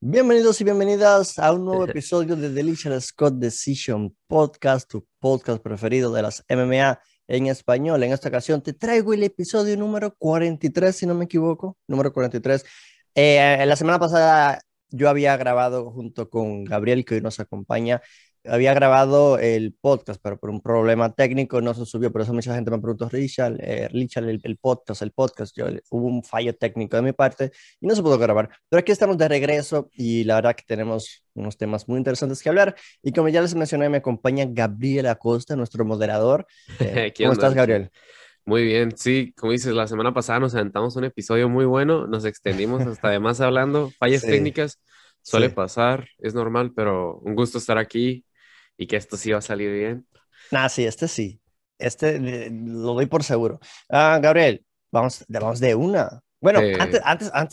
Bienvenidos y bienvenidas a un nuevo episodio de Delicious Scott Decision Podcast, tu podcast preferido de las MMA en español. En esta ocasión te traigo el episodio número 43, si no me equivoco, número 43. La semana pasada yo había grabado junto con Gabriel, que hoy nos acompaña, había grabado el podcast, pero por un problema técnico no se subió. Por eso mucha gente me preguntó, Richard, el podcast. Hubo un fallo técnico de mi parte y no se pudo grabar. Pero aquí estamos de regreso y la verdad que tenemos unos temas muy interesantes que hablar. Y como ya les mencioné, me acompaña Gabriel Acosta, nuestro moderador. ¿Qué ¿Cómo onda, estás, Richard? Gabriel? Muy bien, sí, como dices, la semana pasada nos aventamos un episodio muy bueno, nos extendimos hasta además hablando, fallas Sí, técnicas, suele sí. pasar, es normal, pero un gusto estar aquí y que esto sí va a salir bien. Nada, sí, este sí. Lo doy por seguro. Gabriel, vamos de una. Bueno, Eh,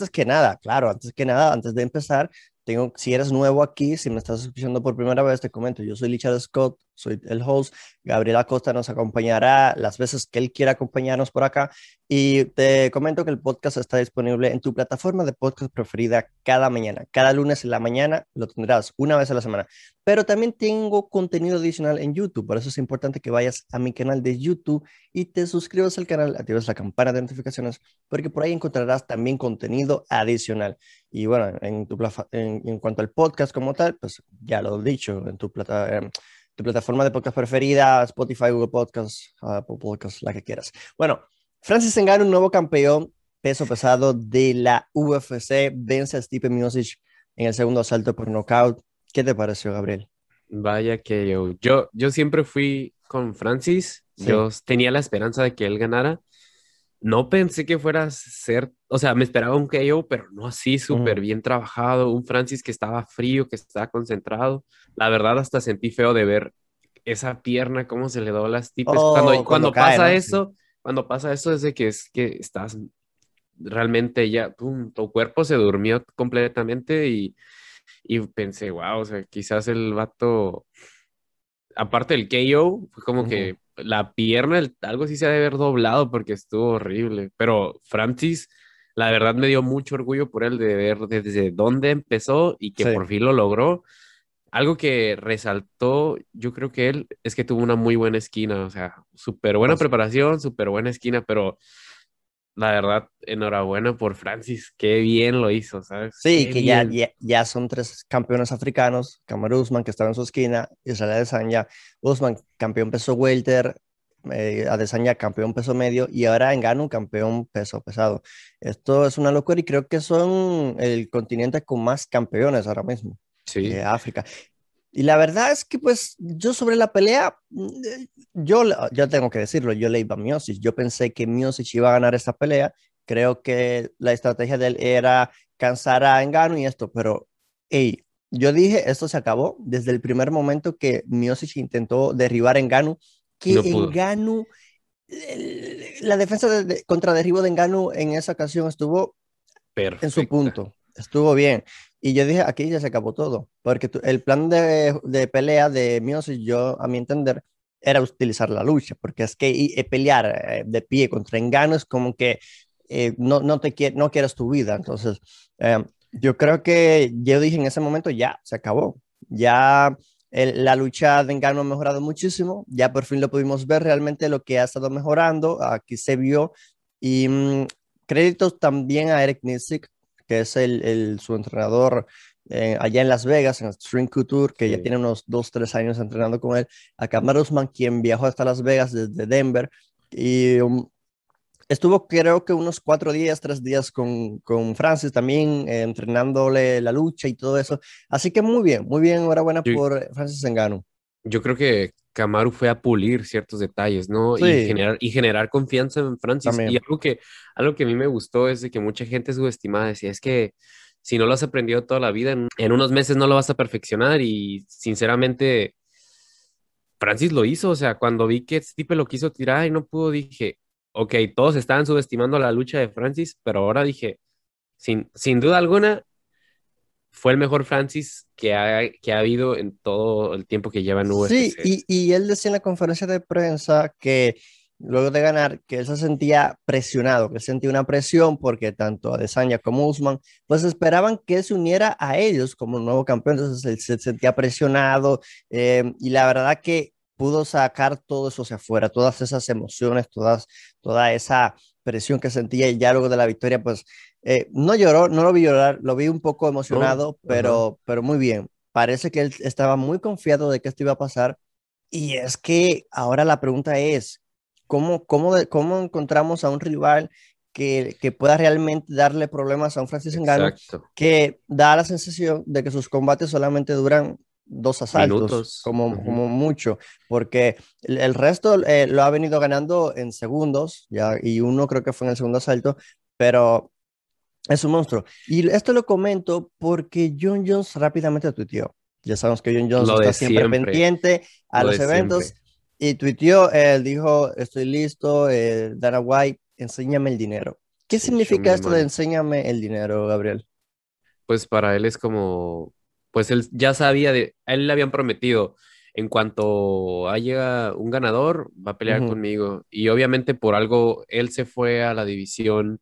antes que nada, antes de empezar, si eres nuevo aquí, si me estás escuchando por primera vez, te comento, yo soy Richard Scott, soy el host. Gabriel Acosta nos acompañará las veces que él quiera acompañarnos por acá. Y te comento que el podcast está disponible en tu plataforma de podcast preferida cada mañana. Cada lunes en la mañana lo tendrás una vez a la semana. Pero también tengo contenido adicional en YouTube, por eso es importante que vayas a mi canal de YouTube y te suscribas al canal, actives la campana de notificaciones, porque por ahí encontrarás también contenido adicional. Y bueno, en cuanto al podcast como tal, pues ya lo he dicho, en tu plataforma de podcast preferida, Spotify, Google Podcasts, Apple Podcasts, la que quieras. Bueno, Francis Ngannou, un nuevo campeón peso pesado de la UFC, vence a Stipe Miocic en el segundo asalto por nocaut. ¿Qué te pareció, Gabriel? Vaya que yo siempre fui con Francis, Sí. yo tenía la esperanza de que él ganara. No pensé que fuera a ser, o sea, me esperaba un KO, pero no así súper Ujú. bien trabajado, un Francis que estaba frío, que estaba concentrado. La verdad, hasta sentí feo de ver esa pierna, cómo se le dobla las tipes. Cuando, Oh, cuando cuando cae, pasa ¿no? Sí. eso, cuando pasa eso es de que es que estás realmente ya, pum, tu cuerpo se durmió completamente y pensé, wow, o sea, quizás el vato aparte del KO, fue como Ujú. que la pierna, algo sí se ha de haber doblado porque estuvo horrible. Pero Francis, la verdad me dio mucho orgullo por él de ver desde dónde empezó y que Sí. por fin lo logró. Algo que resaltó, yo creo que él, es que tuvo una muy buena esquina, o sea, súper buena Bas- preparación, súper buena esquina, pero la verdad, enhorabuena por Francis, qué bien lo hizo, ¿sabes? Sí, Qué que ya, bien. ya, ya son tres campeones africanos. Kamaru Usman, que estaba en su esquina, Israel Adesanya, Usman, campeón peso welter, Adesanya, campeón peso medio, y ahora Ngannou, campeón peso pesado. Esto es una locura y creo que son el continente con más campeones ahora mismo, Sí, África. Y la verdad es que, pues, yo sobre la pelea, yo tengo que decirlo, yo le iba a Miocic. Yo pensé que Miocic iba a ganar esta pelea. Creo que la estrategia de él era cansar a Ngannou y esto, pero, hey, yo dije, esto se acabó desde el primer momento que Miocic intentó derribar a Ngannou, y no que pudo. Ngannou, la defensa contra derribo de Ngannou en esa ocasión estuvo en su Perfecta. punto, estuvo bien. Y yo dije, aquí ya se acabó todo, porque el plan de pelea de Miocic, yo a mi entender, era utilizar la lucha, porque es que pelear de pie contra Ngannou es como que no quieres tu vida. Entonces, yo creo que yo dije en ese momento, ya, se acabó. Ya la lucha de Ngannou ha mejorado muchísimo, ya por fin lo pudimos ver realmente lo que ha estado mejorando, aquí se vio. Y créditos también a Eric Nissick, que es su entrenador allá en Las Vegas, en String Couture, que ya Sí. tiene unos 2, 3 años entrenando con él. A Kamaru Usman, quien viajó hasta Las Vegas desde Denver. Y estuvo creo que unos 4 días, 3 días con Francis también, entrenándole la lucha y todo eso. Así que muy bien, enhorabuena Yo, por Francis Ngannou. Yo creo que Kamaru fue a pulir ciertos detalles, ¿no? Sí, Y generar confianza en Francis. Y también. algo que a mí me gustó es de que mucha gente subestimada decía, es que si no lo has aprendido toda la vida, en unos meses no lo vas a perfeccionar. Y sinceramente, Francis lo hizo. O sea, cuando vi que Stipe lo quiso tirar y no pudo, dije, ok, todos estaban subestimando la lucha de Francis, pero ahora dije, sin duda alguna, fue el mejor Francis que ha habido en todo el tiempo que lleva en Sí, UFC. y él decía en la conferencia de prensa que luego de ganar, que él se sentía presionado, que él sentía una presión porque tanto Adesanya como Usman, pues esperaban que él se uniera a ellos como nuevo campeón, entonces él se sentía presionado y la verdad que pudo sacar todo eso hacia afuera, todas esas emociones, toda esa presión que sentía y ya luego de la victoria, pues no lloró, no lo vi llorar, lo vi un poco No, emocionado, ajá, pero muy bien. Parece que él estaba muy confiado de que esto iba a pasar y es que ahora la pregunta es, ¿cómo encontramos a un rival que pueda realmente darle problemas a un Francis Ngannou exacto. que da la sensación de que sus combates solamente duran dos asaltos, Minutos. como mucho, porque el resto lo ha venido ganando en segundos, ya, y uno creo que fue en el segundo asalto, pero es un monstruo. Y esto lo comento porque John Jones rápidamente tuiteó. Ya sabemos que John Jones Lo está de siempre siempre, pendiente a lo los de eventos siempre. y tuiteó, dijo, estoy listo, Dana White, enséñame el dinero. ¿Qué Sí, show me significa the esto de money. enséñame el dinero, Gabriel? Pues para él es como, pues él ya sabía a él le habían prometido, en cuanto haya un ganador, va a pelear Ujú, conmigo. Y obviamente por algo él se fue a la división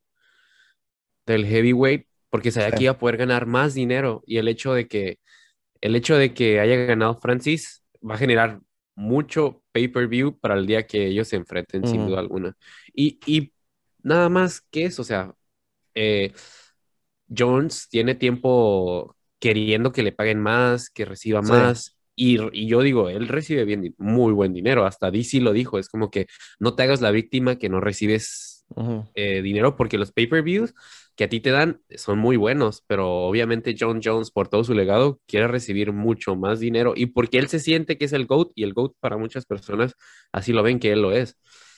del heavyweight porque sabía que sí, iba a poder ganar más dinero. Y el hecho de que haya ganado Francis va a generar mucho pay-per-view para el día que ellos se enfrenten, sin ujú, duda alguna. Y nada más que eso, o sea, eh, Jones tiene tiempo queriendo que le paguen más, que reciba sí, más. Y yo digo, él recibe bien, muy buen dinero. Hasta DC lo dijo, es como que no te hagas la víctima que no recibes ujú, dinero porque los pay-per-views que a ti te dan son muy buenos, pero obviamente John Jones, por todo su legado, quiere recibir mucho más dinero y porque él se siente que es el GOAT y el GOAT para muchas personas así lo ven que él lo es.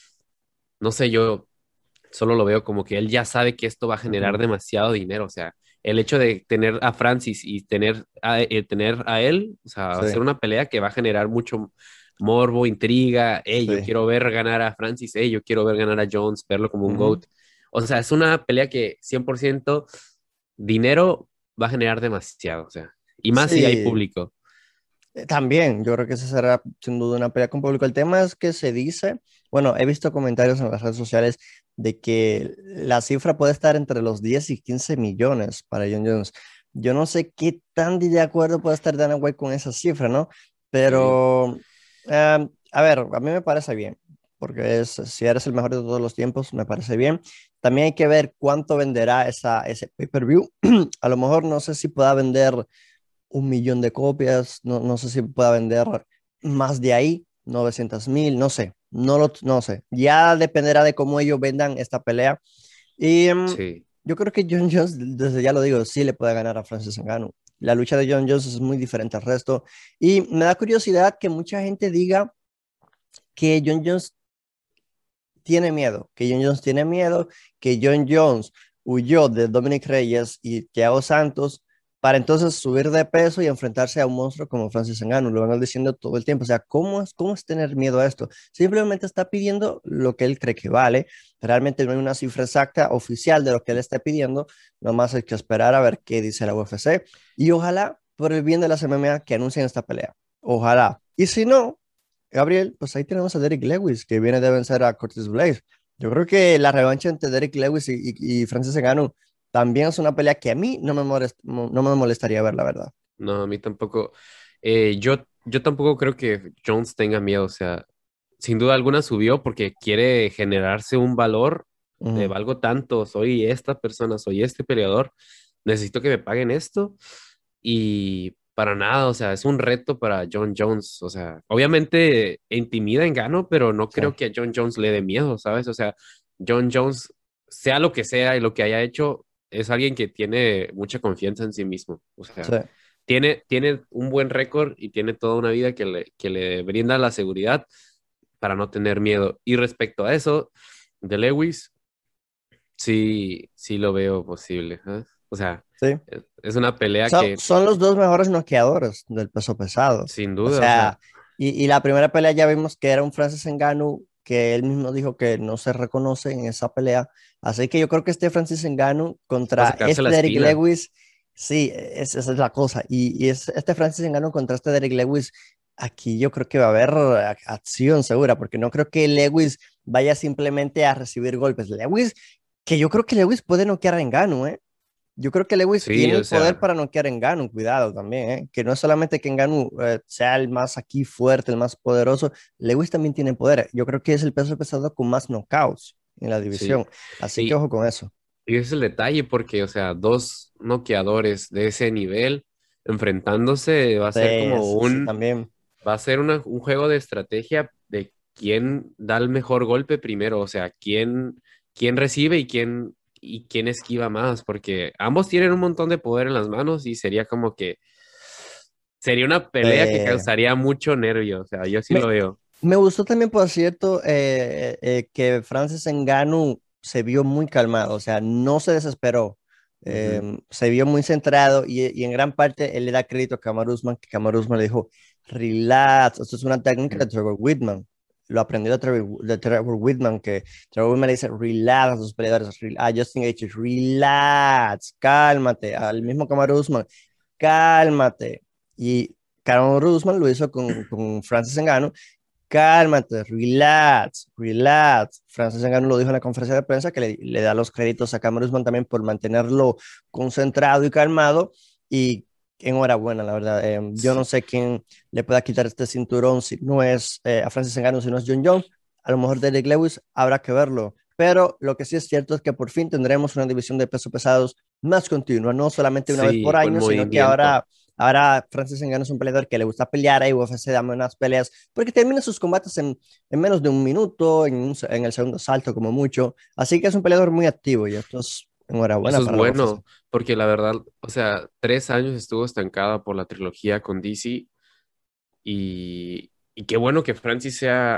No sé, yo solo lo veo como que él ya sabe que esto va a generar ujú, demasiado dinero, o sea, el hecho de tener a Francis y tener a él, o sea, sí, hacer una pelea que va a generar mucho morbo, intriga, hey, yo sí, quiero ver ganar a Francis, hey, yo quiero ver ganar a Jones, verlo como un ujú, GOAT. O sea, es una pelea que 100% dinero va a generar demasiado, o sea, y más si hay sí. público. También, yo creo que esa será sin duda una pelea con público. El tema es que se dice, bueno, he visto comentarios en las redes sociales de que la cifra puede estar entre los 10 y 15 millones para John Jones. Yo no sé qué tan de acuerdo puede estar Dana White con esa cifra, ¿no? Ok. Pero, a ver, a mí me parece bien, porque si eres el mejor de todos los tiempos, me parece bien. También hay que ver cuánto venderá ese pay-per-view. A lo mejor no sé si pueda vender 1 millón de copias, no sé si pueda vender más de ahí, 900.000, no sé, no sé. Ya dependerá de cómo ellos vendan esta pelea. Y Sí, yo creo que John Jones, desde ya lo digo, sí le puede ganar a Francis Ngannou. La lucha de John Jones es muy diferente al resto. Y me da curiosidad que mucha gente diga que John Jones tiene miedo, que John Jones tiene miedo, que John Jones huyó de Dominic Reyes y Thiago Santos para entonces subir de peso y enfrentarse a un monstruo como Francis Ngannou. Lo van diciendo todo el tiempo. O sea, ¿cómo es tener miedo a esto? Simplemente está pidiendo lo que él cree que vale. Realmente no hay una cifra exacta oficial de lo que él está pidiendo. Nomás hay que esperar a ver qué dice la UFC. Y ojalá, por el bien de las MMA, que anuncien esta pelea. Ojalá. Y si no, Gabriel, pues ahí tenemos a Derek Lewis, que viene de vencer a Curtis Blades. Yo creo que la revancha entre Derek Lewis y Francis Ngannou también es una pelea que a mí no me molestaría ver, la verdad. no, a mí tampoco. Yo tampoco creo que Jones tenga miedo, o sea, sin duda alguna subió porque quiere generarse un valor de Ujú, valgo tanto, soy esta persona, soy este peleador, necesito que me paguen esto y para nada, o sea, es un reto para John Jones, o sea, obviamente intimida en Gano, pero no sí, creo que a John Jones le dé miedo, ¿sabes? O sea, John Jones, sea lo que sea y lo que haya hecho, es alguien que tiene mucha confianza en sí mismo, o sí. sea, tiene un buen récord y tiene toda una vida que le brinda la seguridad para no tener miedo. Y respecto a eso, de Lewis, sí, sí lo veo posible. ¿Eh? O sea, Sí. es una pelea Son, que, son los dos mejores noqueadores del peso pesado. sin O duda, o sea, sea, y la primera pelea ya vimos que era un Francis Ngannou que él mismo dijo que no se reconoce en esa pelea. Así que yo creo que este Francis Ngannou va a contra sacarse la este Derek espina. Lewis, sí, esa es la cosa. Y este Francis Ngannou contra este Derek Lewis, Aquí yo creo que va a haber acción segura, porque no creo que Lewis vaya simplemente a recibir golpes. Lewis, que yo creo que Lewis puede noquear a Ngannou, ¿eh? Yo creo que Lewis Sí, tiene o el poder sea, para noquear a Ngannou, cuidado también, ¿eh? Que no es solamente que Ngannou sea el más aquí fuerte, el más poderoso, Lewis también tiene poder. Yo creo que es el peso pesado con más knockouts en la sí. división, así que Y, ojo con eso. y ese es el detalle, porque, o sea, dos noqueadores de ese nivel enfrentándose va a ser Sí, como sí, también. va a ser un juego de estrategia de quién da el mejor golpe primero, o sea, quién recibe y quién esquiva más, porque ambos tienen un montón de poder en las manos y sería como que sería una pelea que Eh, causaría mucho nervio, o sea, yo sí me, lo veo. Me gustó también, por cierto, que Francis Ngannou se vio muy calmado, o sea, no se desesperó, Ujú, se vio muy centrado y en gran parte él le da crédito a Kamaru Usman, que Kamaru Usman le dijo, relax, esto es una técnica de ujú. Trevor Whitman, lo aprendió de Trevor Whitman, que Trevor Whitman le dice, relax a sus peleadores, a Justin Gaethje, relax, cálmate, al mismo Kamaru Usman, cálmate, y Kamaru Usman lo hizo con Francis Ngannou. Cálmate, relax, relax. Francis Ngannou lo dijo en la conferencia de prensa que le da los créditos a Cameron Usman también por mantenerlo concentrado y calmado. Y enhorabuena, la verdad. Yo no Sí, sé quién le pueda quitar este cinturón si no es a Francis Ngannou, si no es John Jones. A lo mejor Derek Lewis habrá que verlo. Pero lo que sí es cierto es que por fin tendremos una división de pesos pesados más continua, no solamente una vez por sí, con año, sino que movimiento. ahora Francis Ngannou es un peleador que le gusta pelear, y UFC dame unas peleas porque termina sus combates en menos de un minuto, en el segundo salto como mucho. Así que es un peleador muy activo y esto es enhorabuena Eso es para la UFC. bueno, porque la verdad, o sea, 3 años estuvo estancada por la trilogía con DC y qué bueno que Francis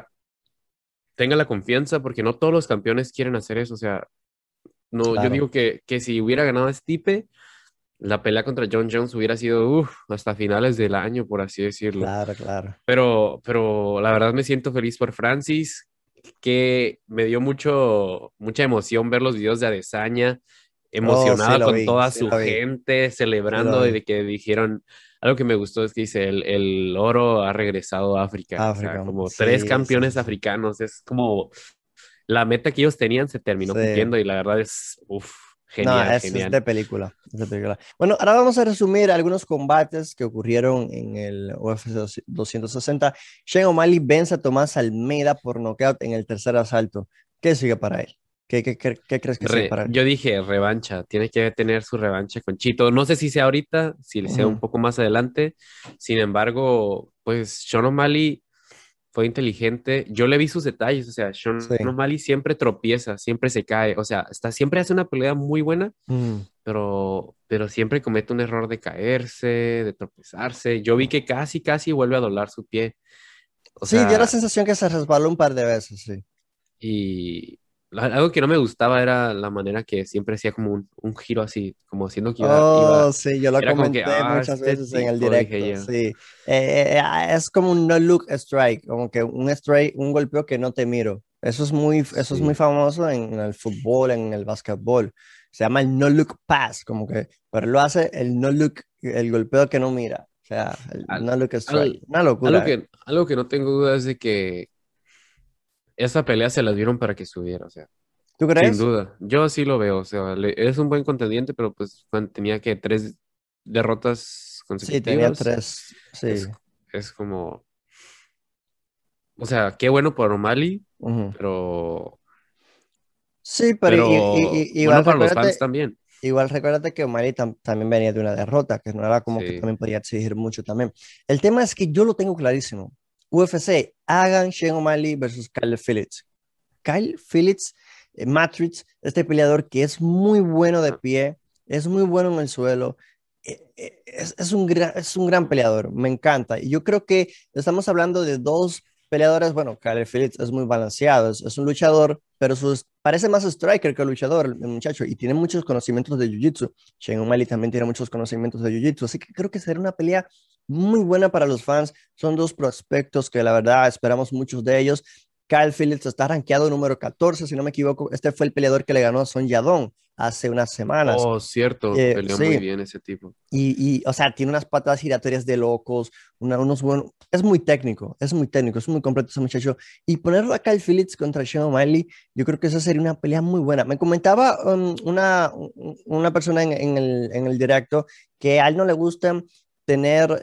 tenga la confianza, porque no todos los campeones quieren hacer eso. O sea, no, yo Claro, digo que si hubiera ganado Stipe, la pelea contra John Jones hubiera sido hasta finales del año, por así decirlo. claro, claro. Pero la verdad me siento feliz por Francis, que me dio mucha emoción ver los videos de Adesanya, Oh, sí emocionada lo con vi, toda sí su lo vi, gente, sí lo celebrando y vi. de que dijeron, algo que me gustó es que dice, el oro ha regresado a África, o sea, África, como tres sí, sí, sí, campeones sí. africanos, es como la meta que ellos tenían se terminó Sí. cumpliendo y la verdad es, No, genial, es de genial. película, es de película. Bueno, ahora vamos a resumir algunos combates que ocurrieron en el UFC 260. Shane O'Malley vence a Tomás Almeida por nocaut en el tercer asalto. ¿Qué sigue para él? ¿Qué crees que sigue para él? Yo dije revancha, tiene que tener su revancha con Chito. No sé si sea ahorita, si sea un Ujú, poco más adelante. Sin embargo, pues Sean O'Malley fue inteligente. Yo le vi sus detalles, o sea, sí. Sean O'Malley siempre tropieza, siempre se cae, o sea, siempre hace una pelea muy buena, Ujú. pero siempre comete un error de caerse, de tropezarse. Yo vi que casi, casi vuelve a doblar su pie. O Sí, dio la sea, sensación que se resbaló un par de veces, sí. y algo que no me gustaba era la manera que siempre hacía como un giro así, como haciendo que Oh, sí, yo lo era como que, comenté muchas este veces en el tipo, dije directo, yo. sí. Es como un no look strike, como que un strike, un golpeo que no te miro. Eso es muy Sí, famoso en el fútbol, en el básquetbol. Se llama el no look pass, como que, pero lo hace el no look, el golpeo que no mira. O sea, el Al- no look strike. al- Una algo locura, ¿eh? algo que no tengo duda es de que esa pelea se la dieron para que subiera, o sea, ¿Tú sin crees? duda. Yo sí lo veo, o sea, es un buen contendiente, pero pues tenía que 3 derrotas Sí, tenía consecutivas. tres, sí. Es, es como, o sea, qué bueno por O'Malley, Ujú. pero, Sí, pero bueno para los fans también. igual recuérdate que O'Malley también venía de una derrota, que no era como que Sí. también podía exigir mucho también. El tema es que yo lo tengo clarísimo. UFC, hagan Shane O'Malley versus Kyle Phillips. Kyle Phillips, Matrix, este peleador que es muy bueno de pie, es muy bueno en el suelo, es un gran peleador, me encanta. Y yo creo que estamos hablando de dos peleadores, bueno, Kyle Phillips es muy balanceado, es un luchador, pero parece más striker que luchador, el muchacho, y tiene muchos conocimientos de Jiu-Jitsu. Shane O'Malley también tiene muchos conocimientos de Jiu-Jitsu, así que creo que será una pelea muy buena para los fans. Son dos prospectos que la verdad esperamos muchos de ellos. Kyle Phillips está rankeado número 14, si no me equivoco. Este fue el peleador que le ganó a Son Yadong hace unas semanas. Oh, cierto, peleó muy Sí, bien ese tipo. o sea, tiene unas patadas giratorias de locos, unos buenos, es muy técnico, es muy completo ese muchacho. Y ponerlo a Kyle Phillips contra Sean O'Malley, yo creo que esa sería una pelea muy buena. Me comentaba una persona en el directo que a él no le gusta tener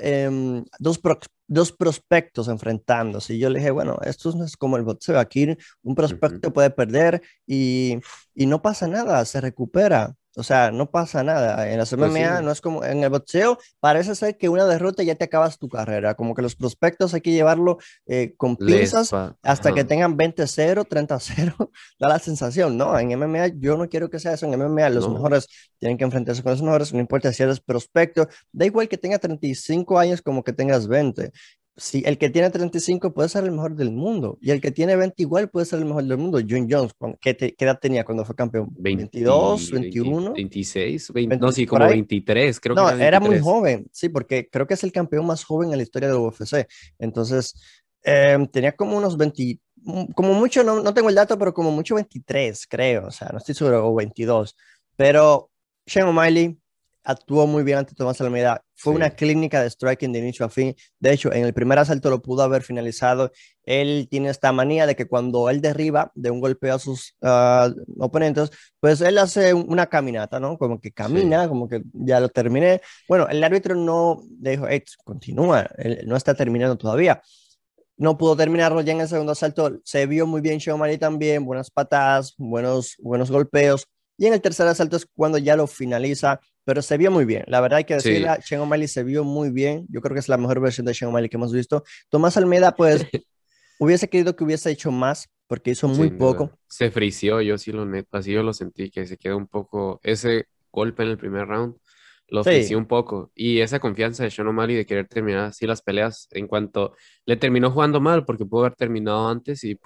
dos prospectos enfrentándose. Y yo le dije, bueno, esto no es como el boxeo, aquí un Ujú. prospecto puede perder y no pasa nada, se recupera. O sea, no pasa nada. En las Pues MMA sí, no es como en el boxeo, parece ser que una derrota ya te acabas tu carrera. Como que los prospectos hay que llevarlo con pinzas hasta que ajá, tengan 20-0, 30-0. Da la sensación, ¿no? En MMA yo no quiero que sea eso. En MMA los no, mejores tienen que enfrentarse con los mejores, no importa si eres prospecto. Da igual que tenga 35 años como que tengas 20. Si el que tiene 35 puede ser el mejor del mundo y el que tiene 20 igual puede ser el mejor del mundo. John Jones, ¿qué edad tenía cuando fue campeón? 20, 22, 20, 21, 26, 20, no, 20 sí, por como ahí. 23, creo que No, era era muy 23. joven, sí, porque creo que es el campeón más joven en la historia del UFC. Entonces, tenía como unos 20, como mucho, no tengo el dato, pero como mucho 23, creo, o sea, no estoy seguro, o 22. Pero Sean O'Malley actuó muy bien ante Tomás Almeida. Fue una Sí, clínica de striking de inicio a fin. De hecho, en el primer asalto lo pudo haber finalizado. Él tiene esta manía de que cuando él derriba de un golpe a sus oponentes, pues él hace una caminata, ¿no? Como que sí. camina, como que ya lo terminé. Bueno, el árbitro no le dijo, hey, continúa, él no está terminando todavía. No pudo terminarlo ya en el segundo asalto. Se vio muy bien Sean O'Malley también, buenas patadas, buenos golpeos. Y en el tercer asalto es cuando ya lo finaliza, pero se vio muy bien. La verdad hay que Sí. decirla, Sean O'Malley se vio muy bien. Yo creo que es la mejor versión de Sean O'Malley que hemos visto. Tomás Almeida, pues, hubiese querido que hubiese hecho más, porque hizo muy Sin poco. duda. Se frició, yo sí lo neto, así yo lo sentí, que se quedó un poco, ese golpe en el primer round lo frició Sí, un poco. Y esa confianza de Sean O'Malley de querer terminar así las peleas, en cuanto le terminó jugando mal, porque pudo haber terminado antes y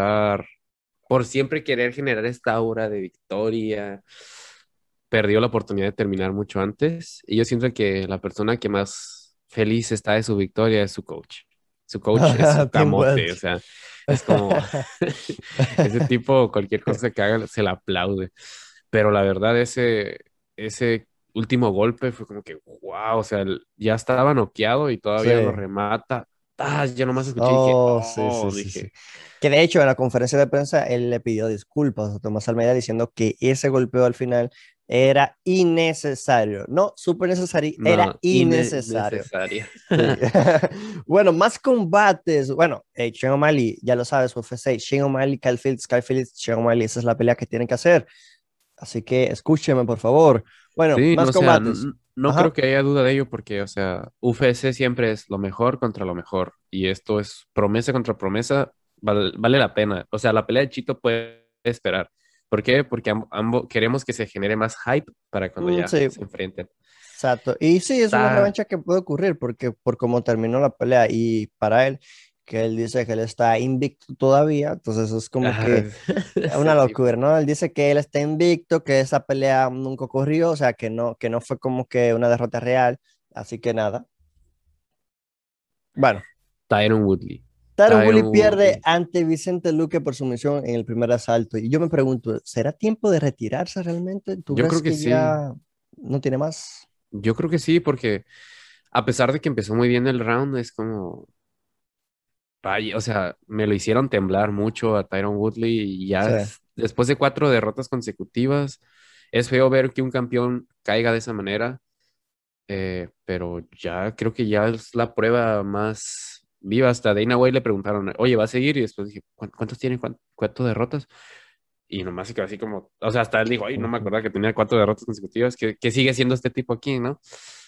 por siempre querer generar esta aura de victoria, perdió la oportunidad de terminar mucho antes. Y yo siento que la persona que más feliz está de su victoria es su coach. Su coach es un Tim camote, o Welch. sea, es como ese tipo, cualquier cosa que haga se le aplaude. Pero la verdad, ese último golpe fue como que, wow, o sea, ya estaba noqueado y Sí. todavía lo remata. Ah, yo nomás escuché y dije, Oh, sí, sí, oh, sí, sí. dije, Que de hecho en la conferencia de prensa él le pidió disculpas a Tomás Almeida diciendo que ese golpeo al final era innecesario. No súper necesario, era no, innecesario. innecesaria. Sí. Bueno, más combates. Bueno, Sean O'Malley, ya lo sabes, UFC, Sean O'Malley, Kyle Phillips, Sean O'Malley, esa es la pelea que tienen que hacer. Así que escúcheme, por favor. Bueno, Sí, no, más o sea, combates. no creo Ajá. que haya duda de ello porque, o sea, UFC siempre es lo mejor contra lo mejor y esto es promesa contra promesa, vale la pena. O sea, la pelea de Chito puede esperar. ¿Por qué? Porque ambos queremos que se genere más hype para cuando ya Sí, se enfrenten. exacto. Y sí, es una Está, revancha que puede ocurrir porque por cómo terminó la pelea y para él, que él dice que él está invicto todavía, entonces es como que una sí, locura, ¿no? Él dice que él está invicto, que esa pelea nunca ocurrió, o sea, que no fue como que una derrota real, así que nada. Bueno, Tyron Woodley. Tyron Woodley Tyron pierde Woodley. ante Vicente Luque por sumisión en el primer asalto y yo me pregunto, ¿será tiempo de retirarse realmente? ¿Tú Yo crees creo que que sí. ya no tiene más? Yo creo que sí, porque a pesar de que empezó muy bien el round, es como, vaya, o sea, me lo hicieron temblar mucho a Tyron Woodley y Sí. ya después de 4 derrotas consecutivas, es feo ver que un campeón caiga de esa manera, pero ya creo que ya es la prueba más viva. Hasta Dana White le preguntaron, oye, ¿va a seguir? Y después dije, ¿cuántos tiene? ¿Cuántas derrotas? Y nomás se quedó así como, o sea, hasta él dijo, ay, no me Ujú. acordaba que tenía 4 derrotas consecutivas, que sigue siendo este tipo aquí, ¿no?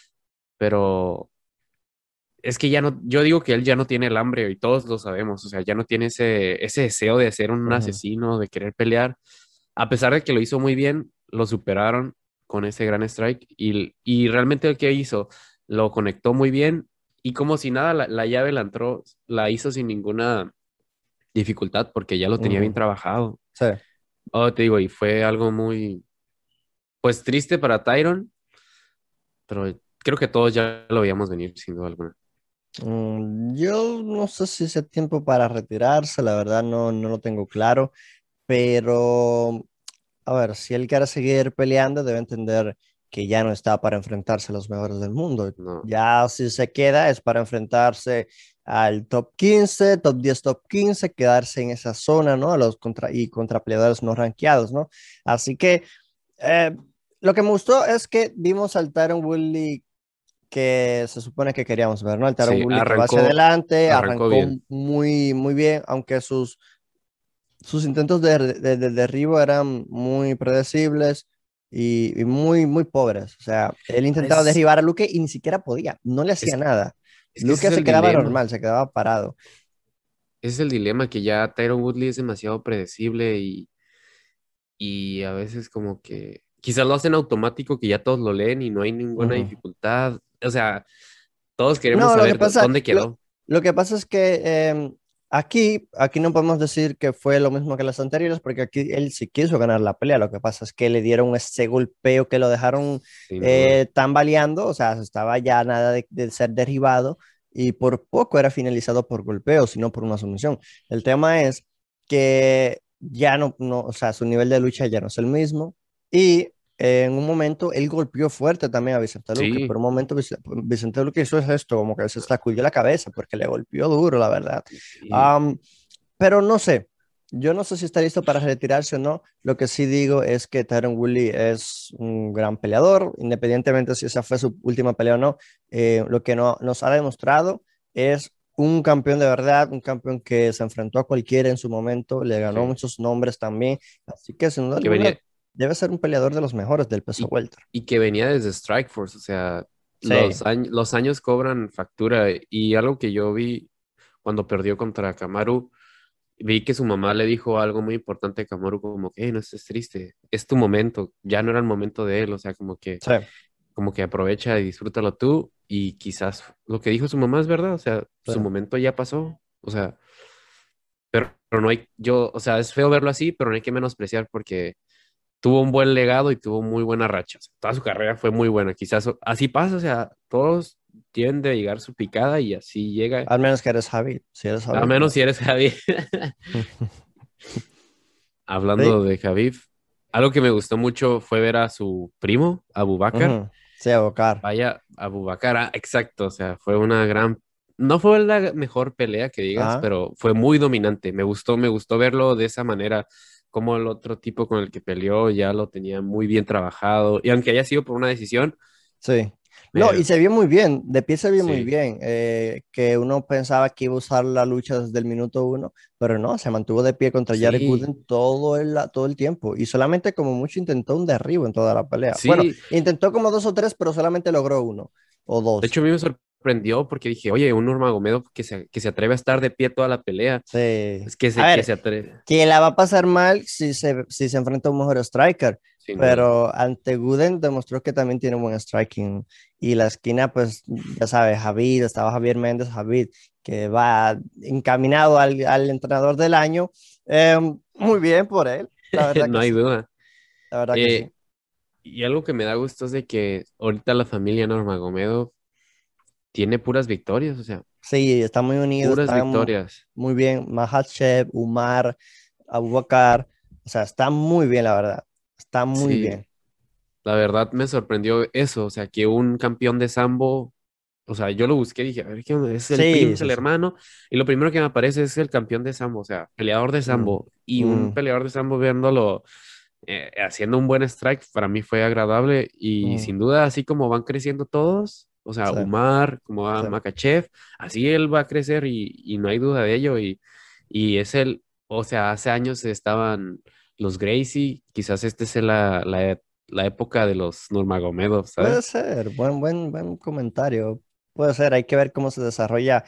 Pero es que ya no, yo digo que él ya no tiene el hambre y todos lo sabemos, o sea, ya no tiene ese deseo de ser un Ujú. asesino, de querer pelear. A pesar de que lo hizo muy bien, lo superaron con ese gran strike y realmente el que hizo lo conectó muy bien y como si nada, la llave la entró, la hizo sin ninguna dificultad porque ya lo tenía bien Ujú. trabajado. Sí. Oh, te digo, y fue algo muy, pues triste para Tyron, pero creo que todos ya lo veíamos venir, sin duda alguna. Yo no sé si es tiempo para retirarse, la verdad no lo tengo claro, pero a ver, si él quiere seguir peleando, debe entender que ya no está para enfrentarse a los mejores del mundo. No. Ya si se queda es para enfrentarse al top 15, top 10, top 15, quedarse en esa zona, ¿no? A los contra peleadores no rankeados, ¿no? Así que eh, lo que me gustó es que vimos al Tyron Woodley que se supone que queríamos ver, ¿no? El Tyron Sí, Woodley que va hacia adelante, arrancó arrancó bien. muy bien, aunque sus intentos de derribo eran muy predecibles y muy pobres. O sea, él intentaba Es, derribar a Luque y ni siquiera podía, no le hacía es, nada. es que ese Luque es se el quedaba dilema. normal, se quedaba parado. Ese es el dilema que ya Tyron Woodley es demasiado predecible y a veces como que quizás lo hacen automático que ya todos lo leen y no hay ninguna Ujú. dificultad. O sea, todos queremos No, saber dónde quedó. lo que pasa es que aquí no podemos decir que fue lo mismo que las anteriores, porque aquí él sí quiso ganar la pelea. Lo que pasa es que le dieron ese golpeo que lo dejaron Sin duda. tambaleando, o sea, estaba ya nada de ser derribado y por poco era finalizado por golpeo, sino por una sumisión. El tema es que ya no, o sea, su nivel de lucha ya no es el mismo y en un momento él golpeó fuerte también a Vicente Luque. Por Sí. un momento Vicente Luque hizo esto, como que se sacudió la cabeza porque le golpeó duro, la verdad. Y, Am, pero no sé, yo no sé si está listo para retirarse o no. Lo que sí digo es que Tyron Woodley es un gran peleador, independientemente si esa fue su última pelea o no. Lo que no, nos ha demostrado es un campeón de verdad, un campeón que se enfrentó a cualquiera en su momento, le ganó sí. muchos nombres también. Así que sin duda Y que alguna venía, debe ser un peleador de los mejores del peso y, welter. y que venía desde Strikeforce. O sea, Sí, los años cobran factura. Y algo que yo vi cuando perdió contra Kamaru, vi que su mamá le dijo algo muy importante a Kamaru, como que, no estés triste, es tu momento, ya no era el momento de él, o sea, sí, como que aprovecha y disfrútalo tú, y quizás lo que dijo su mamá es verdad, o sea, sí. su momento ya pasó, o sea, pero no hay, yo, o sea, es feo verlo así, pero no hay que menospreciar porque tuvo un buen legado y tuvo muy buena racha, o sea, toda su carrera fue muy buena, quizás así pasa, o sea, todos tienen de llegar su picada y así llega, Al menos que eres Javi. Si eres a Javi, menos no. si eres Javi. Sí, Hablando de Javif, algo que me gustó mucho fue ver a su primo, Abubakar. ujú, sí, Abocar. Vaya, Abubakar, exacto, o sea, fue una gran, no fue la mejor pelea que digas, Ajá, pero fue muy dominante. Me gustó verlo de esa manera, como el otro tipo con el que peleó ya lo tenía muy bien trabajado, y aunque haya sido por una decisión, sí. No, y me, se vio muy bien, de pie se vio muy sí, bien, que uno pensaba que iba a usar la lucha desde el minuto uno, pero no, se mantuvo de pie contra Jared sí, Gooden todo el tiempo y solamente como mucho intentó un derribo en toda la pelea. Bueno, sí. intentó como dos o tres, pero solamente logró uno o De dos. hecho, a mí me sorprendió porque dije, oye, un Nurmagomedov que se atreve a estar de pie toda la pelea, Sí. es A que ver, se atreve, que la va a pasar mal si se enfrenta a un mejor striker, sin duda. pero ante Gooden demostró que también tiene buen striking. Y la esquina, pues ya sabes, Javid, estaba Javier Méndez, Javid, que va encaminado al entrenador del año. Muy bien por él, la verdad No que hay sí, duda. la verdad que sí. Eh, y algo que me da gusto es de que ahorita la familia Nurmagomedov tiene puras victorias, o sea, Sí, está muy unido, puras están victorias. muy bien. Makhachev, Umar, Abubakar, o sea, está muy bien, la verdad. Está muy Sí, bien. la verdad me sorprendió eso, o sea, que un campeón de sambo, o sea, yo lo busqué y dije, a ver, ¿qué onda? ¿Es el primo, Sí, es sí, el sí. hermano? Y lo primero que me aparece es el campeón de sambo, o sea, peleador de Mm, sambo. Y un mm, peleador de sambo viéndolo haciendo un buen strike, para mí fue agradable. Y mm. sin duda, así como van creciendo todos, o sea, Sí, Umar, como va sí. Makachev, así él va a crecer y no hay duda de ello. Y es el, o sea, hace años estaban los Gracie, quizás este es la época de los Nurmagomedov, Puede ¿sabes? ser, buen comentario. Puede ser, hay que ver cómo se desarrolla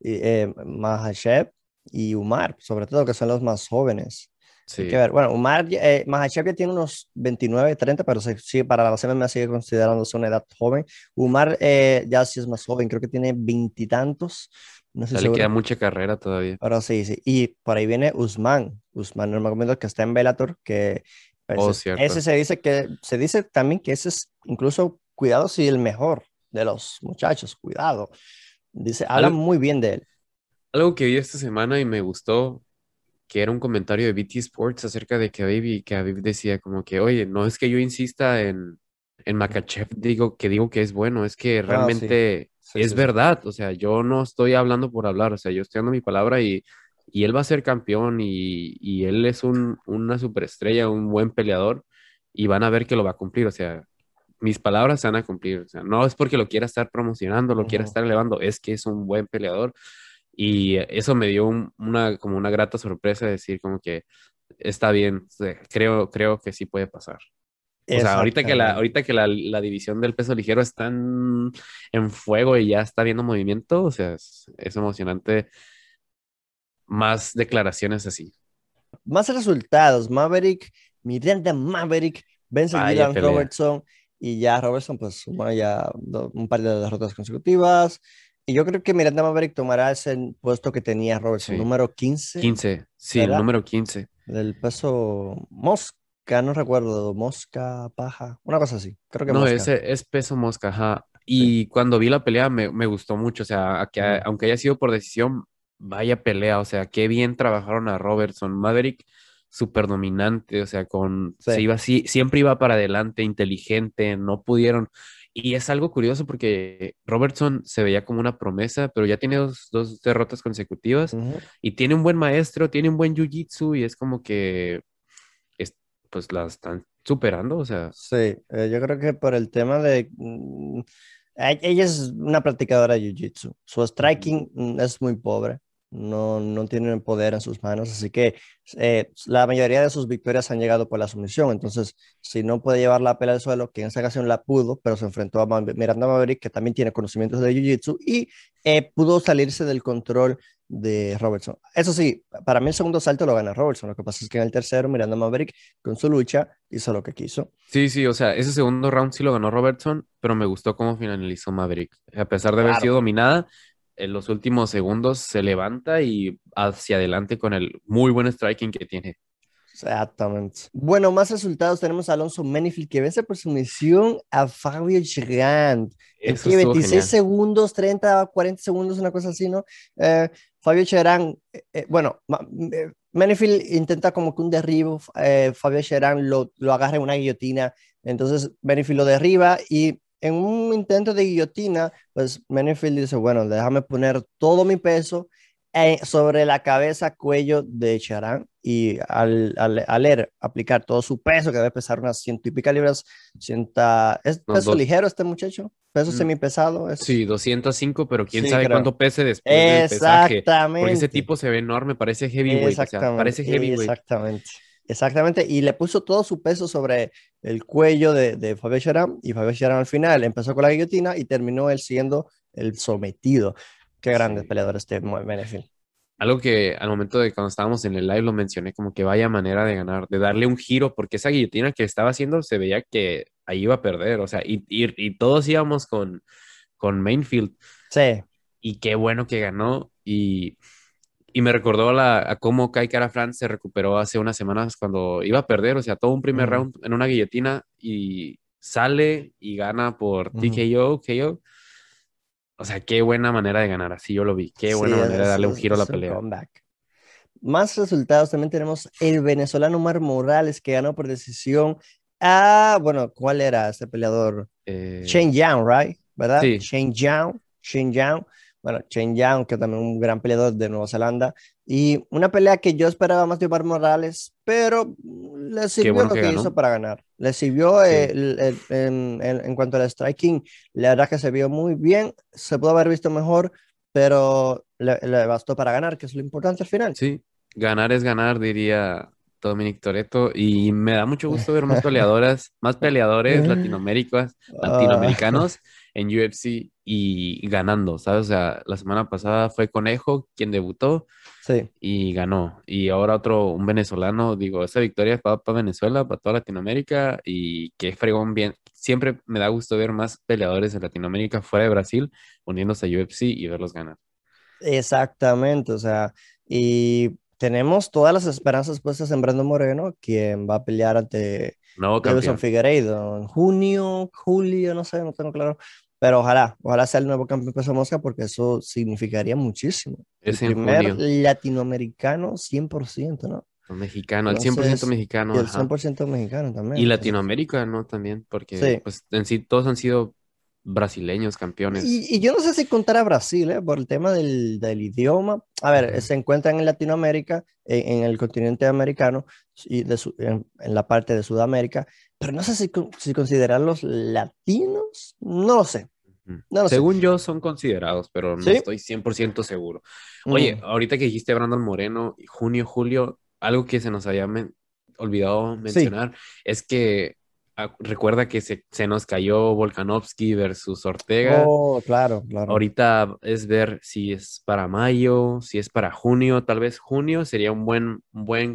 Makhachev y Umar, sobre todo que son los más jóvenes. Hay que Sí, ver. Bueno, Makhachev ya tiene unos 29 30 pero sí, para la MMA sigue considerándose una edad joven. Umar ya sí es más joven, creo que tiene veintitantos, no estoy ya le queda seguro. mucha carrera todavía. Pero sí, sí. Y por ahí viene Usman. Usman, no me acuerdo que está en Bellator, que pues, Oh, ese cierto. se dice también que ese es incluso, cuidado, si el mejor de los muchachos, cuidado. Dice, habla Algo, muy bien de él. algo que vi esta semana y me gustó, que era un comentario de BT Sports acerca de Khabib y Khabib decía como que, oye, no es que yo insista en Makhachev, digo que es bueno, es que Ah, sí, realmente sí, es sí, sí. verdad, o sea, yo no estoy hablando por hablar, o sea, yo estoy dando mi palabra y él va a ser campeón y él es una superestrella, un buen peleador y van a ver que lo va a cumplir, o sea, mis palabras se van a cumplir, o sea, no es porque lo quiera estar promocionando, lo quiera Ujú. estar elevando, es que es un buen peleador y eso me dio como una grata sorpresa de decir como que está bien, o sea, creo que sí puede pasar. O sea, Exactamente. ahorita que la división del peso ligero está en fuego y ya está viendo movimiento, o sea, es emocionante más declaraciones así. Más resultados, Maverick, Miranda Maverick, vence a Vaya Dylan pelea. Robertson y ya Robertson pues suma ya un par de derrotas consecutivas. Y yo creo que Miranda Maverick tomará ese puesto que tenía Robertson, Sí. número 15, 15 sí, el ¿verdad? número 15. Del peso mosca, no recuerdo, mosca, paja, una cosa así, creo que No, mosca. ese es peso mosca, ajá. Sí. Y cuando vi la pelea me gustó mucho, o sea, Ujú. aunque haya sido por decisión, vaya pelea, o sea, qué bien trabajaron a Robertson. Maverick, súper dominante, o sea, se Sí. iba así, siempre iba para adelante, inteligente, no pudieron. Y es algo curioso porque Robertson se veía como una promesa, pero ya tiene dos derrotas consecutivas Ujú. y tiene un buen maestro, tiene un buen jiu-jitsu y es como que es- pues la están superando, o sea. Sí, yo creo que por el tema de... ella es una practicadora de Jiu-Jitsu. Su Ujú. striking es muy pobre. No, no tiene el poder en sus manos. Así que la mayoría de sus victorias han llegado por la sumisión. Entonces, si no puede llevar la pelea al suelo, que en esta ocasión la pudo, pero se enfrentó a Miranda Maverick, que también tiene conocimientos de Jiu-Jitsu, y pudo salirse del control de Robertson. Eso sí, para mí el segundo salto lo gana Robertson. Lo que pasa es que en el tercero, Miranda Maverick, con su lucha, hizo lo que quiso. Sí, sí, o sea, ese segundo round sí lo ganó Robertson, pero me gustó cómo finalizó Maverick. A pesar de haber sido Claro, dominada, en los últimos segundos se levanta y hacia adelante con el muy buen striking que tiene. exactamente. Bueno, más resultados tenemos a Alonso Menifield que vence por sumisión a Fabio Gigant. En Eso que estuvo 26 genial. segundos, 30, 40 segundos, una cosa así, ¿no? Fabio Cherán, bueno, Menifield intenta como que un derribo, Fabio Cherán lo agarra en una guillotina, entonces Menifield lo derriba y en un intento de guillotina, pues Menifield dice, bueno, déjame poner todo mi peso sobre la cabeza, cuello de Charán y al él aplicar todo su peso, que debe pesar unas ciento y pica libras, es No, peso ligero este muchacho, peso mm, semipesado, es, sí, 205, pero quién sí, sabe creo. cuánto pese después del pesaje, porque ese Exactamente, tipo se ve enorme, parece heavyweight, o sea, exactamente, parece heavyweight. exactamente. Exactamente, y le puso todo su peso sobre el cuello de Fabio Charán, y Fabio Charán al final empezó con la guillotina y terminó él siendo el sometido. Qué grandes Sí. peleadores este Menefil. Algo que al momento de cuando estábamos en el live lo mencioné como que vaya manera de ganar, de darle un giro, porque esa guillotina que estaba haciendo se veía que ahí iba a perder, o sea, y todos íbamos con Mainfield, Sí. y qué bueno que ganó, y me recordó a cómo Kai Kara France se recuperó hace unas semanas cuando iba a perder, o sea, todo un primer Ujú, round en una guillotina y sale y gana por ujú. KO. O sea, qué buena manera de ganar, así yo lo vi, qué Sí, buena manera de darle un giro a la es un pelea. comeback. Más resultados, también tenemos el venezolano Mar Morales que ganó por decisión. Ah, bueno, ¿cuál era este peleador? Eh, Shane Young, right? ¿Verdad? sí, Shane Young, Shane Young. Bueno, Shane Young, que también un gran peleador de Nueva Zelanda. Y una pelea que yo esperaba más de Mar Morales, pero le qué sirvió bueno lo que que hizo ganó. para ganar. Le sirvió Sí, en cuanto al striking, la verdad que se vio muy bien. Se pudo haber visto mejor, pero le bastó para ganar, que es lo importante al final. sí. Ganar es ganar, diría Dominic Toretto. Y me da mucho gusto ver más peleadoras, más peleadores Ah, latinoamericanos en UFC y ganando, ¿sabes? O sea, la semana pasada fue Conejo quien debutó sí, y ganó. Y ahora un venezolano, digo, esa victoria es para Venezuela, para toda Latinoamérica y qué fregón bien. Siempre me da gusto ver más peleadores de Latinoamérica fuera de Brasil uniéndose a UFC y verlos ganar. exactamente. O sea, y tenemos todas las esperanzas puestas en Brandon Moreno, quien va a pelear ante Nuevo Davison campeón. Figueiredo en junio, julio, no sé, no tengo claro. pero ojalá sea el nuevo campeón peso mosca porque eso significaría muchísimo. El Es en primer junio. latinoamericano 100%, ¿no? Mexicano, el 100% Entonces, y mexicano, el cien ajá. por ciento mexicano también. Y Entonces, Latinoamérica, ¿no? También, porque sí. pues en sí todos han sido brasileños campeones. Y yo no sé si contar a Brasil, por el tema del idioma. A ver, Ujú. se encuentran en Latinoamérica, en el continente americano y en la parte de Sudamérica, pero no sé si considerarlos latinos, no lo sé, Ujú. no lo sé. Según yo son considerados, pero no ¿Sí? estoy 100% seguro. Oye, Mm, ahorita que dijiste Brandon Moreno, junio, julio, algo que se nos había olvidado sí. mencionar es que recuerda que se nos cayó Volkanovski versus Ortega. Oh, claro, claro. Ahorita es ver si es para mayo, si es para junio, tal vez junio sería un buen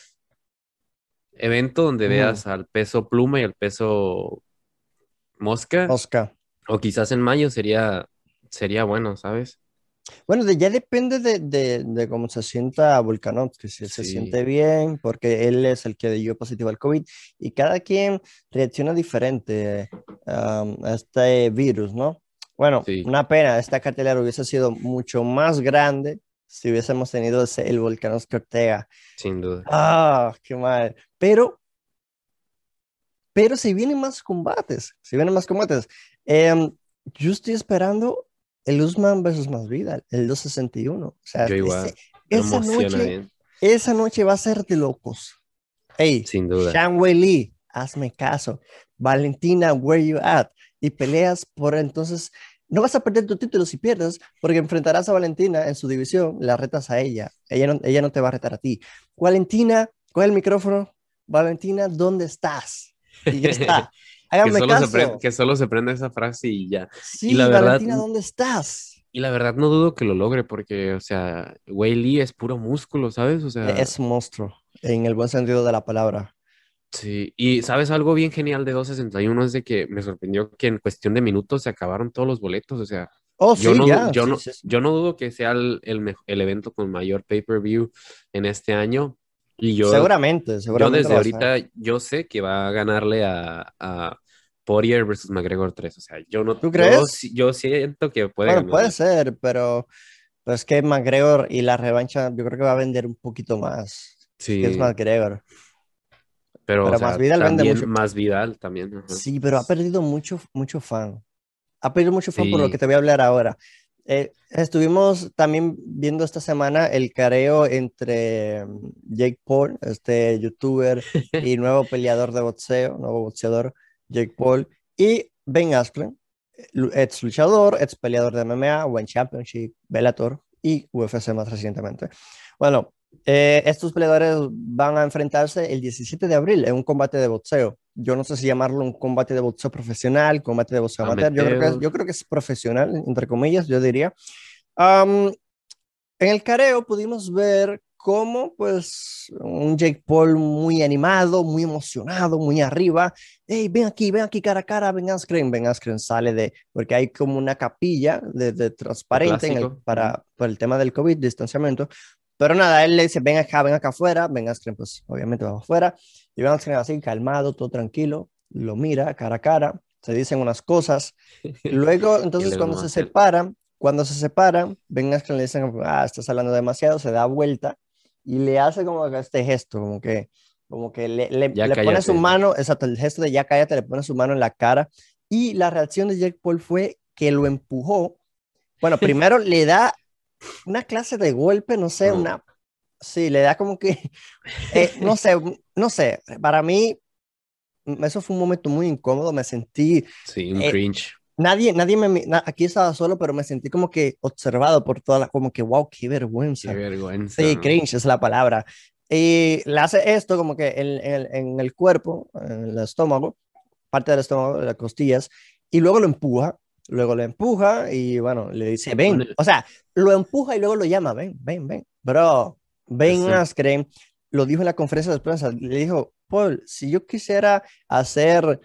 evento donde Ujú. veas al peso pluma y al peso mosca, Oscar. o quizás en mayo sería bueno, ¿sabes? Bueno, ya depende de cómo se sienta Volkanovski, si él se Sí, siente bien, porque él es el que dio positivo al COVID y cada quien reacciona diferente a este virus, ¿no? Bueno, sí, una pena, esta cartelera hubiese sido mucho más grande si hubiésemos tenido el Volkanovski Ortega. sin duda. Ah, qué mal. Pero si vienen más combates, si vienen más combates, em, yo estoy esperando el Usman versus Masvidal, el 261. O sea, Yo igual, me esa emociona noche, bien, esa noche va a ser de locos. Hey, sin duda. Shan Wei Lee, hazme caso. Valentina, where you at? Y peleas por entonces, no vas a perder tu título si pierdes, porque enfrentarás a Valentina en su división, la retas a ella. Ella no te va a retar a ti. Valentina, coge el micrófono. Valentina, ¿dónde estás? Y ya está. Que Háganme solo se prende, caso. que solo se prende esa frase y ya. Y la Sí, verdad, Valentina, ¿dónde estás? y la verdad no dudo que lo logre porque, o sea, Wei Lee es puro músculo, ¿sabes? O sea, Es un monstruo, en el buen sentido de la palabra. sí. Y sabes algo bien genial de 261 es de que me sorprendió que en cuestión de minutos se acabaron todos los boletos. O sea, Oh, yo sí, no, ya, yo sí, no, sí, sí. yo no dudo que sea el evento con mayor pay-per-view en este año. Y Seguramente, yo seguramente lo desde va a hacer. ahorita, yo sé que va a ganarle a Poirier versus McGregor 3. O sea, yo no, ¿Tú crees? yo siento que puede Bueno, puede ganarle. ser, pero es que McGregor y la revancha, yo creo que va a vender un poquito más. Es que es Sí, McGregor. pero, o Pero sea, Masvidal vende también mucho. más Vidal también. Ajá. Sí, pero ha perdido mucho fan. Ha perdido mucho fan por lo que Sí, te voy a hablar ahora. Estuvimos también viendo esta semana el careo entre Jake Paul, este youtuber y nuevo peleador de boxeo, nuevo boxeador, Jake Paul, y Ben Askren, ex luchador, ex peleador de MMA, One Championship, Bellator y UFC más recientemente. Bueno, estos peleadores van a enfrentarse el 17 de abril en un combate de boxeo. Yo no sé si llamarlo un combate de boxeo profesional, combate de boxeo amateur. amateur. Yo creo que es profesional, entre comillas, yo diría. Am, en el careo pudimos ver cómo, pues, un Jake Paul muy animado, muy emocionado, muy arriba. Hey, ven aquí, cara a cara, Ben Askren. Ben Askren sale porque hay como una capilla de Lo transparente clásico. Ujú. por el tema del COVID, distanciamiento. Pero nada, él le dice, ven acá afuera. Ben Askren, pues, obviamente va afuera. Y Ben Askren así, calmado, todo tranquilo, lo mira cara a cara, se dicen unas cosas. Luego, Y entonces, luego nomás él. cuando se separan, Ben Askren le dicen, estás hablando demasiado, se da vuelta y le hace como que este gesto, como que Ya le pone su cállate. mano, exacto, el gesto de ya cállate, le pone su mano en la cara y la reacción de Jake Paul fue que lo empujó. Bueno, primero le da una clase de golpe, no sé, Como, sí, le da como que, no sé, no sé, para mí eso fue un momento muy incómodo, me sentí, sí, un eh, cringe. aquí estaba solo, pero me sentí como que observado por como que, wow, qué Qué vergüenza. Sí, vergüenza. cringe es la palabra. Y le hace esto como que en el cuerpo, en el estómago, parte del estómago, de las costillas, y luego lo empuja y bueno, le dice, Con ven, o sea, lo empuja y luego lo llama, ven, bro, es Ben el- Askren, lo dijo en la conferencia de prensa, le dijo, Paul, si yo quisiera hacer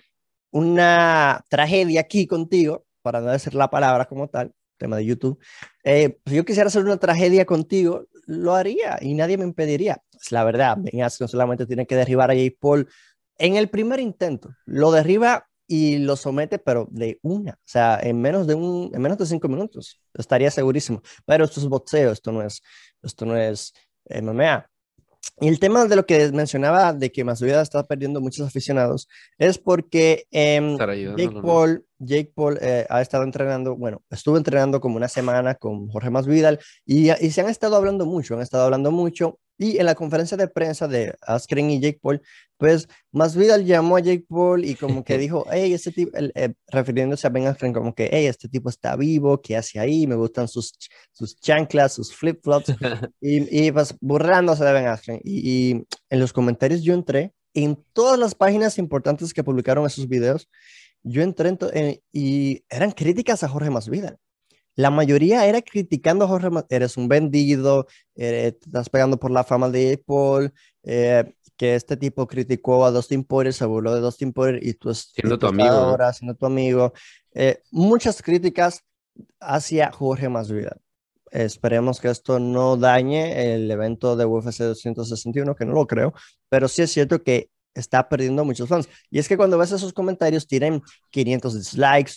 una tragedia aquí contigo, para no decir la palabra como tal, tema de YouTube, si yo quisiera hacer una tragedia contigo, lo haría y nadie me impediría. Es la verdad, Ben Askren solamente tiene que derribar a Jake Paul en el primer intento. Lo derriba y lo somete, pero de una, o sea, en menos de 5 minutos, estaría segurísimo. Pero esto es boxeo, esto no es MMA. Y el tema de lo que mencionaba de que Masvidal está perdiendo muchos aficionados es porque Estar ayudándolo, ¿no? Jake Paul ha estado entrenando, bueno, estuvo entrenando como una semana con Jorge Masvidal y se han estado hablando mucho, han estado hablando mucho. Y en la conferencia de prensa de Askren y Jake Paul, pues Masvidal llamó a Jake Paul y como que dijo, hey, este tipo, refiriéndose a Ben Askren, como que, hey, este tipo está vivo, ¿qué hace ahí? Me gustan sus chanclas, sus flip-flops. Y pues burlándose de Ben Askren. Y en los comentarios yo entré, en todas las páginas importantes que publicaron esos videos, yo entré y eran críticas a Jorge Masvidal. La mayoría era criticando a Jorge Masvidal. Eres un vendido, te estás pegando por la fama de Paul, que este tipo criticó a Dustin Poirier, se burló de Dustin Poirier y Siendo tú tu estás amigo, ¿no? ahora siendo tu amigo. Muchas críticas hacia Jorge Masvidal. Esperemos que esto no dañe el evento de UFC 261, que no lo creo, pero sí es cierto que está perdiendo muchos fans. Y es que cuando ves esos comentarios, tienen 500 dislikes,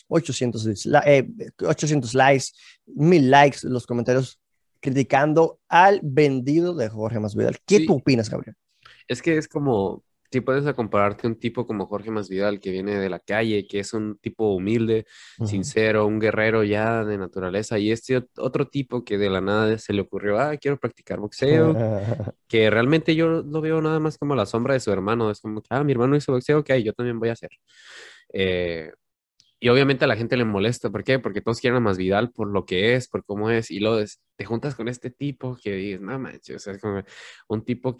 800 likes, 1000 likes, los comentarios criticando al vendido de Jorge Masvidal. ¿Qué tú Sí, opinas, Gabriel? es que es como, si puedes a compararte un tipo como Jorge Masvidal, que viene de la calle, que es un tipo humilde, Ujú. sincero, un guerrero ya de naturaleza, y este otro tipo que de la nada se le ocurrió, quiero practicar boxeo, que realmente yo lo veo nada más como la sombra de su hermano, es como que, mi hermano hizo boxeo, ok, yo también voy a hacer. Eh, y obviamente a la gente le molesta, ¿por qué? Porque todos quieren a Masvidal por lo que es, por cómo es, y luego te juntas con este tipo que dices, no manches, o sea, es como un tipo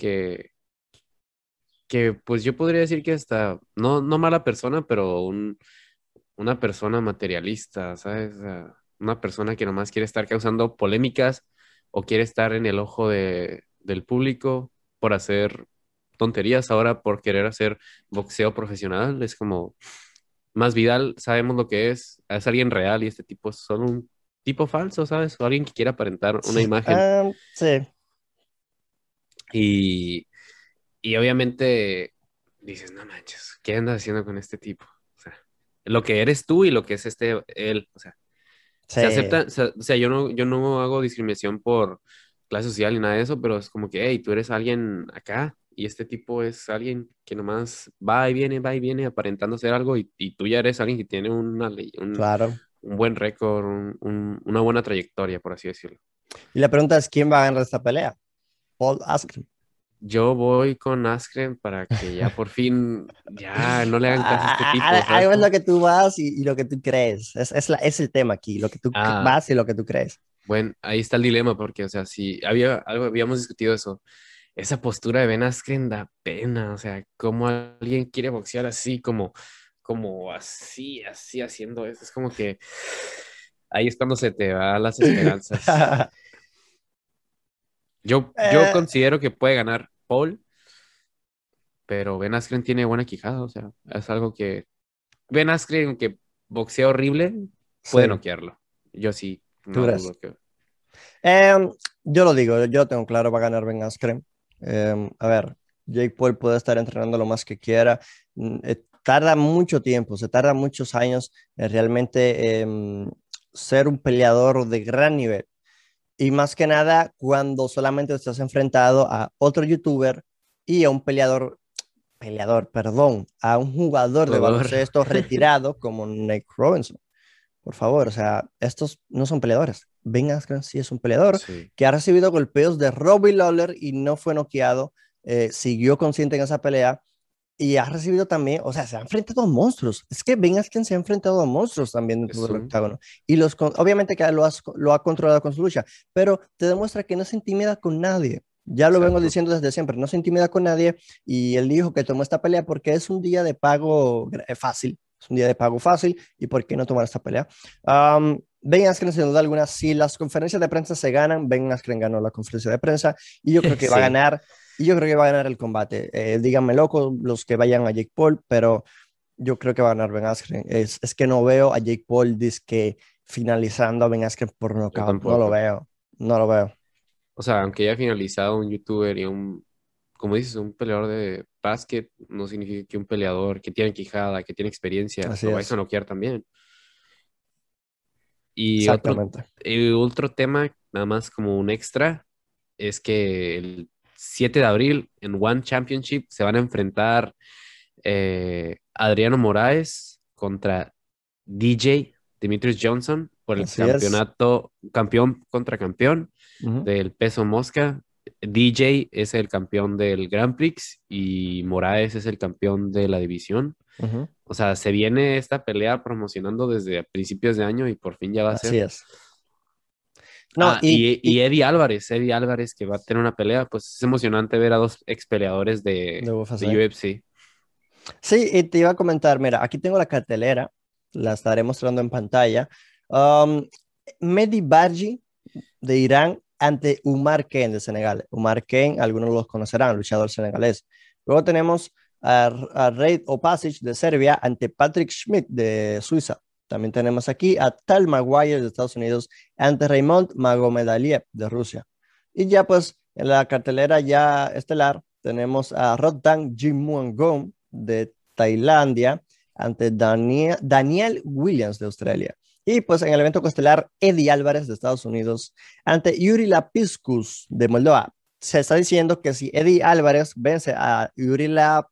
que pues yo podría decir que hasta, no mala persona, pero una persona materialista, ¿sabes? O sea, una persona que nomás quiere estar causando polémicas o quiere estar en el ojo del público por hacer tonterías ahora, por querer hacer boxeo profesional. Es como, más Vidal, sabemos lo que es alguien real y este tipo es solo un tipo falso, ¿sabes? O alguien que quiere aparentar una imagen. Sí, Y Y obviamente dices, no manches, ¿qué andas haciendo con este tipo? O sea, lo que eres tú y lo que es él, o sea, se sí. acepta, o sea, yo no hago discriminación por clase social ni nada de eso, pero es como que, hey, tú eres alguien acá y este tipo es alguien que nomás va y viene aparentando ser algo y tú ya eres alguien que tiene Claro. un buen récord, una buena trayectoria, por así decirlo. Y la pregunta es, ¿quién va a ganar esta pelea? Paul Askren. Yo voy con Askren para que ya por fin ya no le hagan caso a este tipo, ¿sabes Algo es lo cómo? que tú vas y lo que tú crees. Es el tema aquí, lo que tú Ah, vas y lo que tú crees. bueno, ahí está el dilema, porque, o sea, si habíamos discutido eso, esa postura de Ben Askren da pena, o sea, cómo alguien quiere boxear así, como así haciendo eso, es como que ahí es cuando se te van las esperanzas. Yo Eh, considero que puede ganar Paul, pero Ben Askren tiene buena quijada, o sea, es algo que Ben Askren, que boxea horrible, puede sí, noquearlo. Yo sí, tú no crees. dudo que. Yo lo digo, yo lo tengo claro, va a ganar Ben Askren. A ver, Jake Paul puede estar entrenando lo más que quiera. Tarda mucho tiempo, se tarda muchos años en realmente ser un peleador de gran nivel. Y más que nada, cuando solamente estás enfrentado a otro youtuber y a un perdón, a un jugador de Jugador. baloncesto retirado como Nate Robinson. Por favor, o sea, estos no son peleadores. Ben Askren sí es un peleador Sí. que ha recibido golpeos de Robbie Lawler y no fue noqueado, siguió consciente en esa pelea y ha recibido también, o sea, se ha enfrentado a monstruos. Es que Ben Askren se ha enfrentado a monstruos también dentro Es del un. octágono. Y obviamente que lo ha controlado con su lucha, pero te demuestra que no se intimida con nadie. Ya lo vengo Exacto. diciendo desde siempre, no se intimida con nadie y él dijo que tomó esta pelea porque es un día de pago fácil, es un día de pago fácil y ¿por qué no tomar esta pelea? Ben Askren, sin duda alguna, si las conferencias de prensa se ganan, Ben Askren ganó la conferencia de prensa y yo creo que va a Sí. ganar y yo creo que va a ganar el combate. Díganme loco los que vayan a Jake Paul, pero yo creo que va a ganar Ben Askren. Es que no veo a Jake Paul disque finalizando a Ben Askren por Yo nocaut. No lo tampoco. veo. No lo veo. O sea, aunque haya finalizado un youtuber y como dices, un peleador de básquet, no significa que un peleador que tiene quijada, que tiene experiencia, Así lo vais a es, noquear también. Y exactamente. otro tema, nada más como un extra, es que el 7 de abril en One Championship se van a enfrentar Adriano Moraes contra DJ Demetrius Johnson por el Así es. campeonato, campeón contra campeón Ujú, del peso mosca. DJ es el campeón del Grand Prix y Moraes es el campeón de la división. ujú. O sea, se viene esta pelea promocionando desde principios de año y por fin ya va a Así ser. es. No, Ah, y Eddie Álvarez que va a tener una pelea, pues es emocionante ver a dos ex peleadores de de UFC. UFC. Sí, y te iba a comentar, mira, aquí tengo la cartelera, la estaré mostrando en pantalla. Um, Mehdi Barji de Irán ante Umar Ken de Senegal. Umar Ken, algunos los conocerán, luchador senegalés. Luego tenemos a Reid Opasic de Serbia ante Patrick Schmidt de Suiza. También tenemos aquí a Tal Maguire de Estados Unidos ante Raymond Magomedaliev de Rusia. Y ya pues en la cartelera ya estelar tenemos a Roddan Jimmuangong de Tailandia ante Daniel Williams de Australia. Y pues en el evento costelar, Eddie Álvarez de Estados Unidos ante Yuri Lapiskus de Moldova. Se está diciendo que si Eddie Álvarez vence a Yuri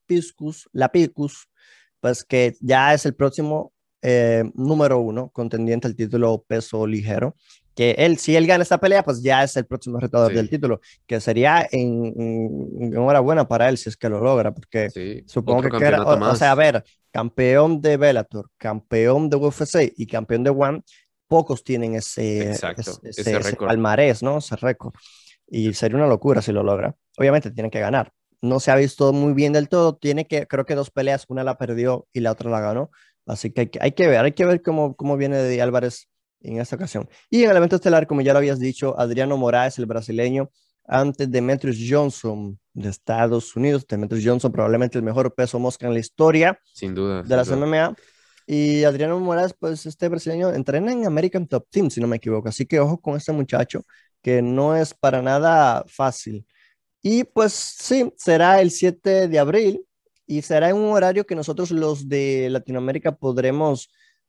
Lapicus, pues que ya es el próximo número uno contendiente al título peso ligero. Que él, si él gana esta pelea, pues ya es el próximo retador del Sí, título, que sería enhorabuena para él si es que lo logra, porque sí. supongo Otro que era, campeonato o sea, a más. ver, campeón de Bellator, campeón de UFC y campeón de One, pocos tienen Exacto. Ese ese récord. palmarés, ¿no? Ese récord. Y sería una locura si lo logra. Obviamente tiene que ganar. No se ha visto muy bien del todo. Tiene que, creo que dos peleas, una la perdió y la otra la ganó. Así que hay que ver cómo viene de Álvarez en esta ocasión. Y en el evento estelar, como ya lo habías dicho, Adriano Moraes, el brasileño, ante Demetrius Johnson de Estados Unidos. Demetrius Johnson, probablemente el mejor peso mosca en la historia Sin duda, de sin las duda. MMA. Y Adriano Moraes, pues este brasileño entrena en American Top Team, si no me equivoco. Así que ojo con este muchacho, que no es para nada fácil. Y pues sí, será el 7 de abril y será en un horario que nosotros los de Latinoamérica podremos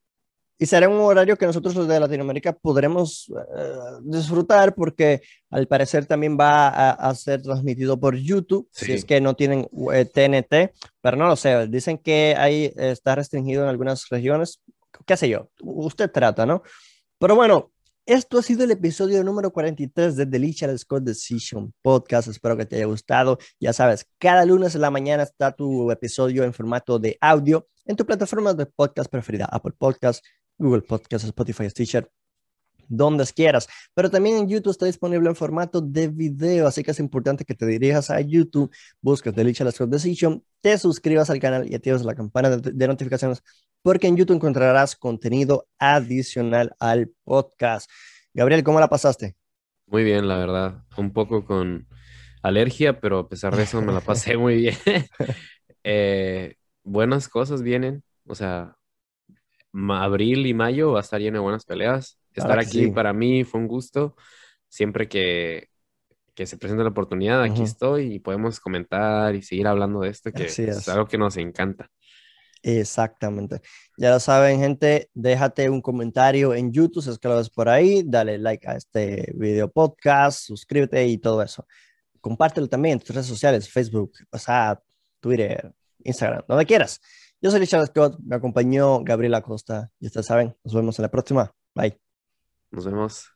y será un horario que nosotros los de Latinoamérica podremos disfrutar porque al parecer también va a ser transmitido por YouTube, si es Sí. que no tienen TNT, pero no lo sé, dicen que ahí está restringido en algunas regiones, qué sé yo, usted trata, ¿no? Pero bueno, esto ha sido el episodio número 43 de The Lichal Scott Decision Podcast. Espero que te haya gustado. Ya sabes, cada lunes en la mañana está tu episodio en formato de audio en tu plataforma de podcast preferida, Apple Podcast, Google Podcast, Spotify, Stitcher, donde quieras. Pero también en YouTube está disponible en formato de video, así que es importante que te dirijas a YouTube, busques The Lichal Scott Decision, te suscribas al canal y actives la campana de notificaciones, porque en YouTube encontrarás contenido adicional al podcast. Gabriel, ¿cómo la pasaste? Muy bien, la verdad. Un poco con alergia, pero a pesar de eso me la pasé muy bien. Buenas cosas vienen. O sea, abril y mayo va a estar lleno de buenas peleas. Ahora Estar que aquí sí. para mí fue un gusto. Siempre que se presente la oportunidad, aquí Ujú. estoy y podemos comentar y seguir hablando de esto, que Así es es. algo que nos encanta. Exactamente. Ya lo saben, gente, déjate un comentario en YouTube si es que lo ves por ahí, dale like a este video podcast, suscríbete y todo eso. Compártelo también en tus redes sociales, Facebook, WhatsApp, Twitter, Instagram, donde quieras. Yo soy Richard Scott, me acompañó Gabriela Costa y ustedes saben, nos vemos en la próxima. Bye. Nos vemos.